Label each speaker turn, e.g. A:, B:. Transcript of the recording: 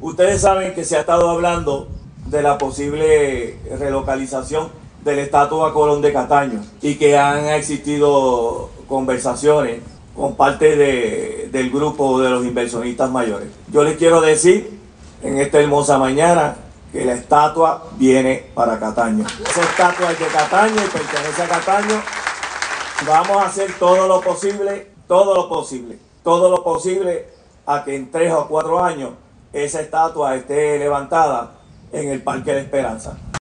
A: Ustedes saben que se ha estado hablando de la posible relocalización de la estatua Colón de Cataño y que han existido conversaciones con parte del grupo de los inversionistas mayores. Yo les quiero decir en esta hermosa mañana que la estatua viene para Cataño. Esa estatua es de Cataño y pertenece a Cataño. Vamos a hacer todo lo posible a que en 3 o 4 años esa estatua esté levantada en el Parque de la Esperanza.